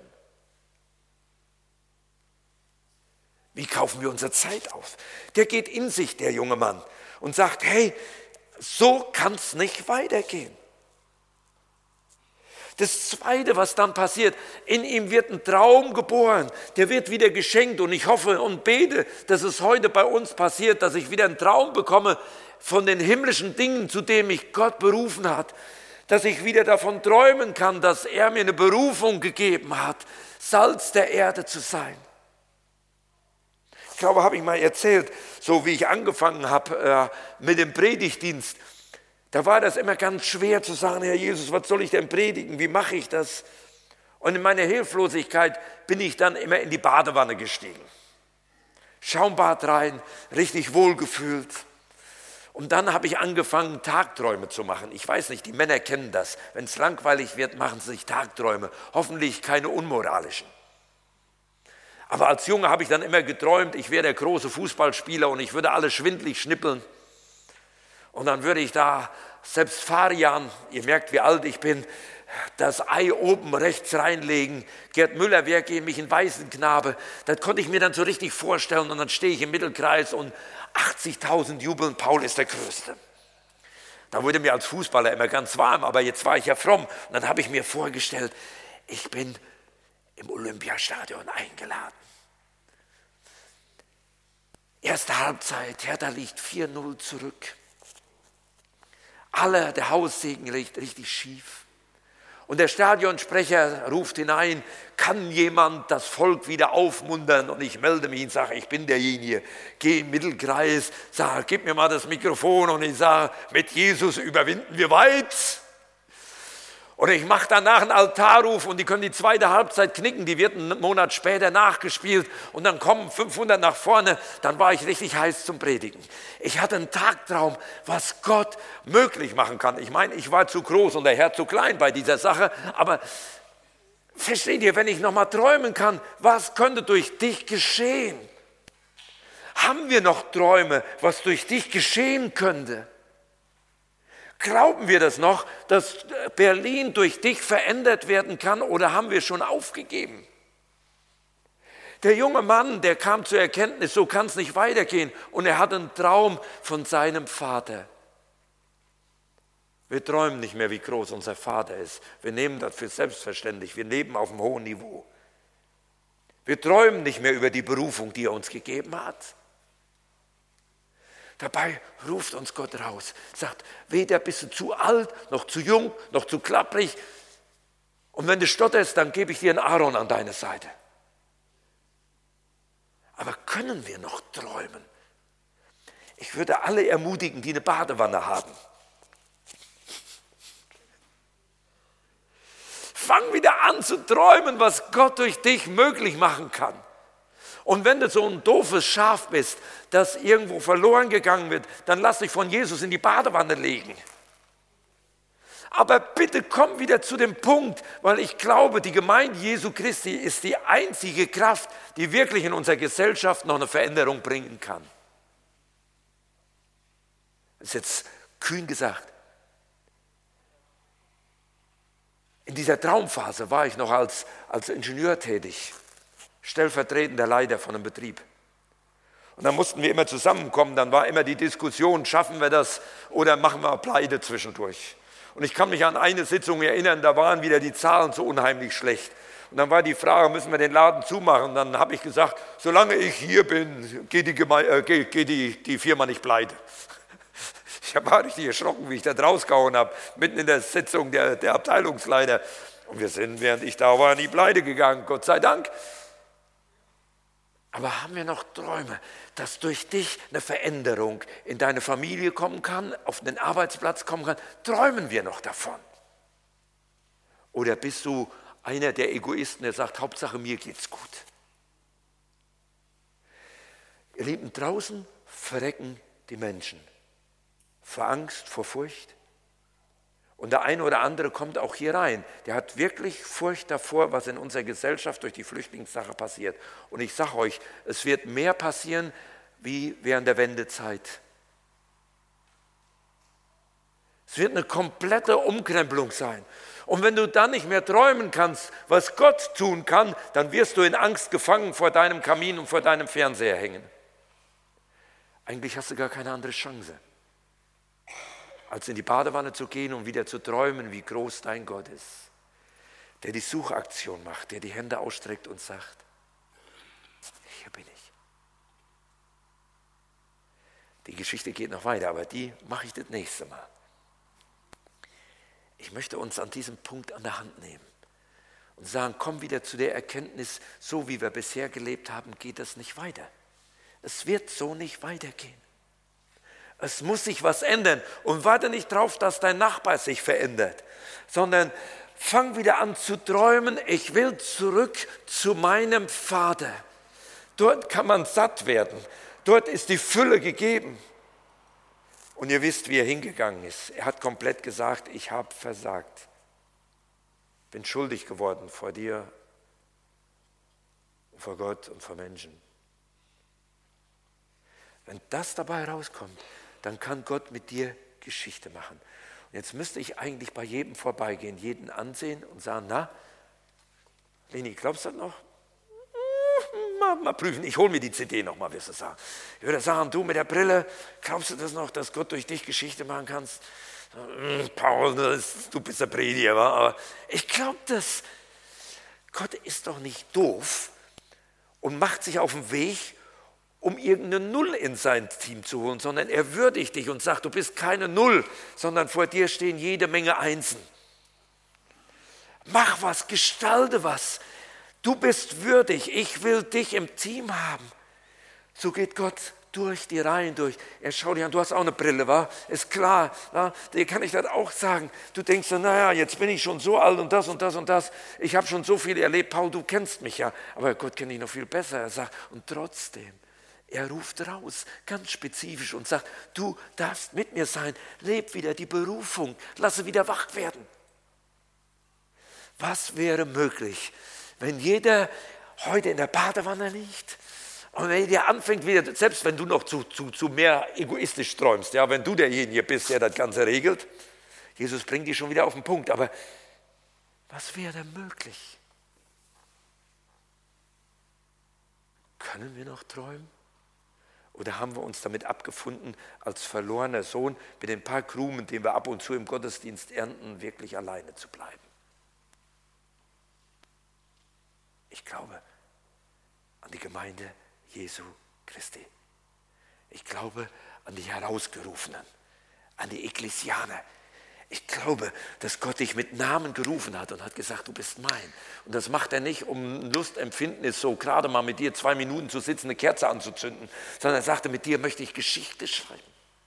Wie kaufen wir unsere Zeit aus? Der geht in sich, der junge Mann, und sagt, hey, so kann es nicht weitergehen. Das Zweite, was dann passiert, in ihm wird ein Traum geboren, der wird wieder geschenkt und ich hoffe und bete, dass es heute bei uns passiert, dass ich wieder einen Traum bekomme von den himmlischen Dingen, zu denen mich Gott berufen hat, dass ich wieder davon träumen kann, dass er mir eine Berufung gegeben hat, Salz der Erde zu sein. Ich glaube, habe ich mal erzählt, so wie ich angefangen habe mit dem Predigtdienst, da war das immer ganz schwer zu sagen, Herr Jesus, was soll ich denn predigen, wie mache ich das? Und in meiner Hilflosigkeit bin ich dann immer in die Badewanne gestiegen. Schaumbad rein, richtig wohlgefühlt. Und dann habe ich angefangen, Tagträume zu machen. Ich weiß nicht, die Männer kennen das. Wenn es langweilig wird, machen sie sich Tagträume. Hoffentlich keine unmoralischen. Aber als Junge habe ich dann immer geträumt, ich wäre der große Fußballspieler und ich würde alle schwindlig schnippeln. Und dann würde ich da, selbst Farian, ihr merkt, wie alt ich bin, das Ei oben rechts reinlegen. Gerd Müller wäre gegen mich ein Waisenknabe. Das konnte ich mir dann so richtig vorstellen. Und dann stehe ich im Mittelkreis und 80.000 jubeln, Paul ist der Größte. Da wurde mir als Fußballer immer ganz warm, aber jetzt war ich ja fromm. Und dann habe ich mir vorgestellt, ich bin im Olympiastadion eingeladen. Erste Halbzeit, Hertha liegt 4-0 zurück. Der Haussegen liegt richtig schief. Und der Stadionsprecher ruft hinein, kann jemand das Volk wieder aufmuntern? Und ich melde mich und sage, ich bin derjenige. Gehe im Mittelkreis, sage, gib mir mal das Mikrofon. Und ich sage, mit Jesus überwinden wir weit. Oder ich mache danach einen Altarruf und die können die zweite Halbzeit knicken, die wird einen Monat später nachgespielt und dann kommen 500 nach vorne, dann war ich richtig heiß zum Predigen. Ich hatte einen Tagtraum, was Gott möglich machen kann. Ich meine, ich war zu groß und der Herr zu klein bei dieser Sache, aber versteht ihr, wenn ich nochmal träumen kann, was könnte durch dich geschehen? Haben wir noch Träume, was durch dich geschehen könnte? Glauben wir das noch, dass Berlin durch dich verändert werden kann oder haben wir schon aufgegeben? Der junge Mann, der kam zur Erkenntnis, so kann es nicht weitergehen und er hat einen Traum von seinem Vater. Wir träumen nicht mehr, wie groß unser Vater ist. Wir nehmen das für selbstverständlich. Wir leben auf einem hohen Niveau. Wir träumen nicht mehr über die Berufung, die er uns gegeben hat. Dabei ruft uns Gott raus, sagt, weder bist du zu alt, noch zu jung, noch zu klapprig. Und wenn du stotterst, dann gebe ich dir einen Aaron an deine Seite. Aber können wir noch träumen? Ich würde alle ermutigen, die eine Badewanne haben. Fang wieder an zu träumen, was Gott durch dich möglich machen kann. Und wenn du so ein doofes Schaf bist, das irgendwo verloren gegangen wird, dann lass dich von Jesus in die Badewanne legen. Aber bitte komm wieder zu dem Punkt, weil ich glaube, die Gemeinde Jesu Christi ist die einzige Kraft, die wirklich in unserer Gesellschaft noch eine Veränderung bringen kann. Das ist jetzt kühn gesagt. In dieser Traumphase war ich noch als Ingenieur tätig. Stellvertretender Leiter von einem Betrieb. Und dann mussten wir immer zusammenkommen, dann war immer die Diskussion, schaffen wir das oder machen wir Pleite zwischendurch. Und ich kann mich an eine Sitzung erinnern, da waren wieder die Zahlen so unheimlich schlecht. Und dann war die Frage, müssen wir den Laden zumachen? Und dann habe ich gesagt, solange ich hier bin, geht die Firma nicht pleite. Ich war richtig erschrocken, wie ich da rausgehauen habe, mitten in der Sitzung der Abteilungsleiter. Und wir sind, während ich da war, in die Pleite gegangen, Gott sei Dank. Aber haben wir noch Träume, dass durch dich eine Veränderung in deine Familie kommen kann, auf den Arbeitsplatz kommen kann? Träumen wir noch davon? Oder bist du einer der Egoisten, der sagt, Hauptsache mir geht's gut? Ihr Lieben, draußen verrecken die Menschen vor Angst, vor Furcht. Und der eine oder andere kommt auch hier rein. Der hat wirklich Furcht davor, was in unserer Gesellschaft durch die Flüchtlingssache passiert. Und ich sage euch, es wird mehr passieren wie während der Wendezeit. Es wird eine komplette Umkrempelung sein. Und wenn du dann nicht mehr träumen kannst, was Gott tun kann, dann wirst du in Angst gefangen vor deinem Kamin und vor deinem Fernseher hängen. Eigentlich hast du gar keine andere Chance, als in die Badewanne zu gehen und wieder zu träumen, wie groß dein Gott ist, der die Suchaktion macht, der die Hände ausstreckt und sagt, hier bin ich. Die Geschichte geht noch weiter, aber die mache ich das nächste Mal. Ich möchte uns an diesem Punkt an der Hand nehmen und sagen, komm wieder zu der Erkenntnis, so wie wir bisher gelebt haben, geht das nicht weiter. Es wird so nicht weitergehen. Es muss sich was ändern und warte nicht drauf, dass dein Nachbar sich verändert, sondern fang wieder an zu träumen, ich will zurück zu meinem Vater. Dort kann man satt werden, dort ist die Fülle gegeben. Und ihr wisst, wie er hingegangen ist. Er hat komplett gesagt, ich habe versagt. Bin schuldig geworden vor dir, vor Gott und vor Menschen. Wenn das dabei rauskommt, dann kann Gott mit dir Geschichte machen. Und jetzt müsste ich eigentlich bei jedem vorbeigehen, jeden ansehen und sagen, na, Leni, glaubst du das noch? Mal prüfen, ich hole mir die CD nochmal, wirst du sagen. Ich würde sagen, du mit der Brille, glaubst du das noch, dass Gott durch dich Geschichte machen kannst? Paul, du bist der Prediger, aber ich glaube das. Gott ist doch nicht doof und macht sich auf den Weg, um irgendeine Null in sein Team zu holen, sondern er würdigt dich und sagt, du bist keine Null, sondern vor dir stehen jede Menge Einsen. Mach was, gestalte was. Du bist würdig, ich will dich im Team haben. So geht Gott durch die Reihen durch. Er schaut dich an, du hast auch eine Brille, wa? Ist klar, wa? Dir kann ich das auch sagen. Du denkst so, naja, jetzt bin ich schon so alt und das und das und das. Ich habe schon so viel erlebt. Paul, du kennst mich ja. Aber Gott kennt dich noch viel besser. Er sagt, und trotzdem, er ruft raus, ganz spezifisch und sagt, du darfst mit mir sein. Leb wieder die Berufung. Lasse wieder wach werden. Was wäre möglich, wenn jeder heute in der Badewanne liegt und wenn dir anfängt, wieder, selbst wenn du noch zu mehr egoistisch träumst, ja, wenn du derjenige bist, der das Ganze regelt, Jesus bringt dich schon wieder auf den Punkt, aber was wäre möglich? Können wir noch träumen? Oder haben wir uns damit abgefunden, als verlorener Sohn mit den paar Krumen, den wir ab und zu im Gottesdienst ernten, wirklich alleine zu bleiben? Ich glaube an die Gemeinde Jesu Christi. Ich glaube an die Herausgerufenen, an die Ekklesianer. Ich glaube, dass Gott dich mit Namen gerufen hat und hat gesagt, du bist mein. Und das macht er nicht, um Lustempfinden ist, so gerade mal mit dir 2 Minuten zu sitzen, eine Kerze anzuzünden, sondern er sagte, mit dir möchte ich Geschichte schreiben.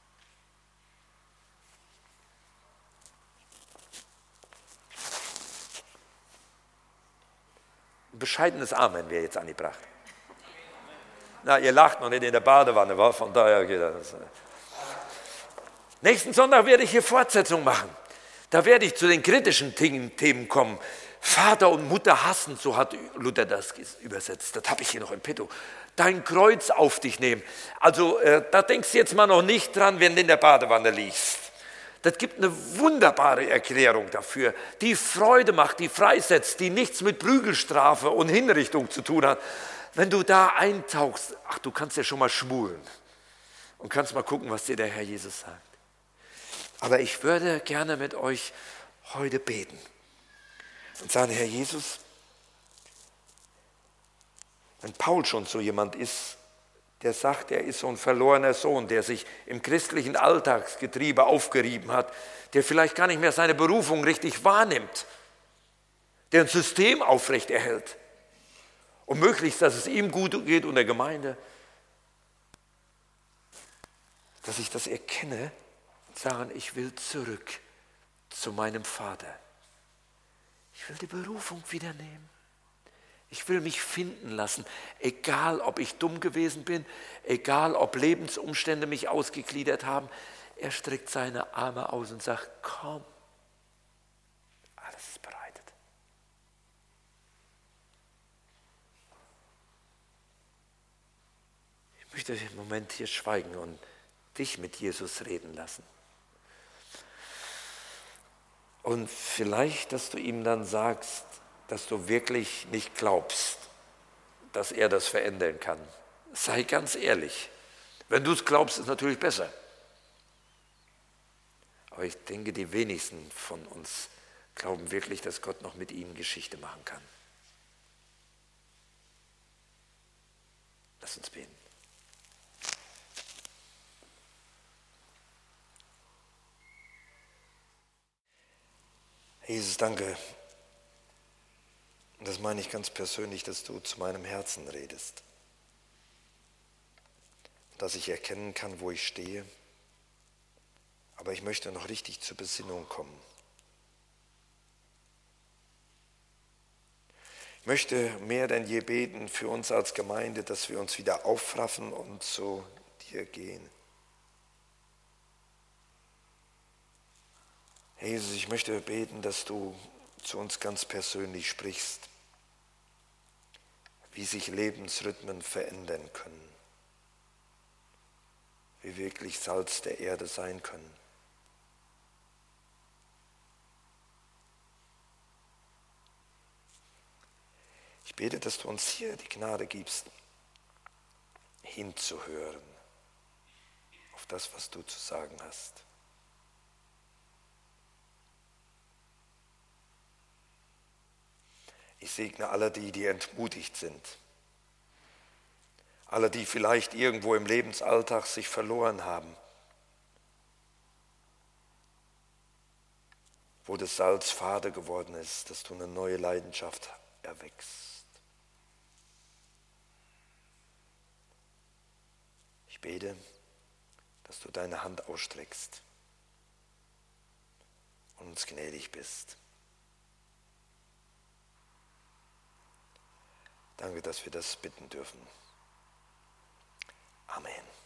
Ein bescheidenes Amen wäre jetzt angebracht. Na, ihr lacht noch nicht in der Badewanne, wa? Von daher geht das. Nächsten Sonntag werde ich hier Fortsetzung machen. Da werde ich zu den kritischen Themen kommen. Vater und Mutter hassen, so hat Luther das übersetzt. Das habe ich hier noch im Petto. Dein Kreuz auf dich nehmen. Also da denkst du jetzt mal noch nicht dran, wenn du in der Badewanne liegst. Das gibt eine wunderbare Erklärung dafür, die Freude macht, die freisetzt, die nichts mit Prügelstrafe und Hinrichtung zu tun hat. Wenn du da eintauchst, ach, du kannst ja schon mal schmulen und kannst mal gucken, was dir der Herr Jesus sagt. Aber ich würde gerne mit euch heute beten und sagen, Herr Jesus, wenn Paul schon so jemand ist, der sagt, er ist so ein verlorener Sohn, der sich im christlichen Alltagsgetriebe aufgerieben hat, der vielleicht gar nicht mehr seine Berufung richtig wahrnimmt, der ein System aufrechterhält und möglichst, dass es ihm gut geht und der Gemeinde, dass ich das erkenne und sage, ich will zurück zu meinem Vater. Ich will die Berufung wieder nehmen. Ich will mich finden lassen, egal ob ich dumm gewesen bin, egal ob Lebensumstände mich ausgegliedert haben. Er streckt seine Arme aus und sagt, komm, alles ist bereitet. Ich möchte im Moment hier schweigen und dich mit Jesus reden lassen. Und vielleicht, dass du ihm dann sagst, dass du wirklich nicht glaubst, dass er das verändern kann. Sei ganz ehrlich. Wenn du es glaubst, ist es natürlich besser. Aber ich denke, die wenigsten von uns glauben wirklich, dass Gott noch mit ihnen Geschichte machen kann. Lass uns beten. Jesus, danke. Und das meine ich ganz persönlich, dass du zu meinem Herzen redest. Dass ich erkennen kann, wo ich stehe. Aber ich möchte noch richtig zur Besinnung kommen. Ich möchte mehr denn je beten für uns als Gemeinde, dass wir uns wieder aufraffen und zu dir gehen. Herr Jesus, ich möchte beten, dass du zu uns ganz persönlich sprichst, wie sich Lebensrhythmen verändern können, wie wirklich Salz der Erde sein können. Ich bete, dass du uns hier die Gnade gibst, hinzuhören auf das, was du zu sagen hast. Ich segne alle die entmutigt sind. Alle, die vielleicht irgendwo im Lebensalltag sich verloren haben. Wo das Salz fade geworden ist, dass du eine neue Leidenschaft erweckst. Ich bete, dass du deine Hand ausstreckst und uns gnädig bist. Danke, dass wir das bitten dürfen. Amen.